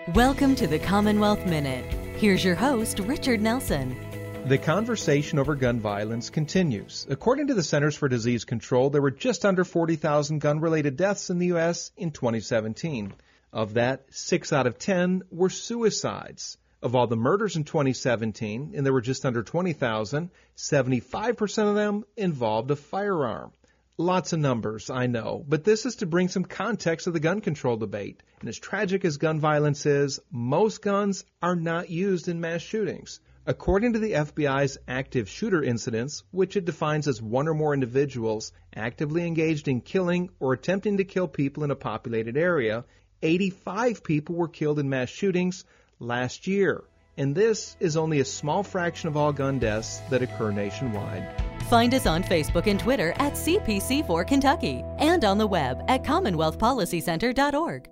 Welcome to the Commonwealth Minute. Here's your host, Richard Nelson. The conversation over gun violence continues. According to the Centers for Disease Control, there were just under 40,000 gun-related deaths in the U.S. in 2017. Of that, 6 out of 10 were suicides. Of all the murders in 2017, and there were just under 20,000, 75% of them involved a firearm. Lots of numbers, I know, but this is to bring some context to the gun control debate. And as tragic as gun violence is, most guns are not used in mass shootings. According to the FBI's active shooter incidents, which it defines as one or more individuals actively engaged in killing or attempting to kill people in a populated area, 85 people were killed in mass shootings last year. And this is only a small fraction of all gun deaths that occur nationwide. Find us on Facebook and Twitter at CPC4 Kentucky and on the web at CommonwealthPolicyCenter.org.